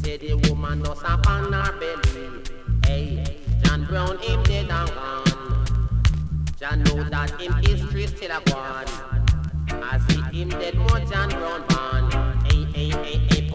say the woman does up on her belly. Hey, John Brown him dead and gone. John know that him history still a gone. As he him dead more John Brown.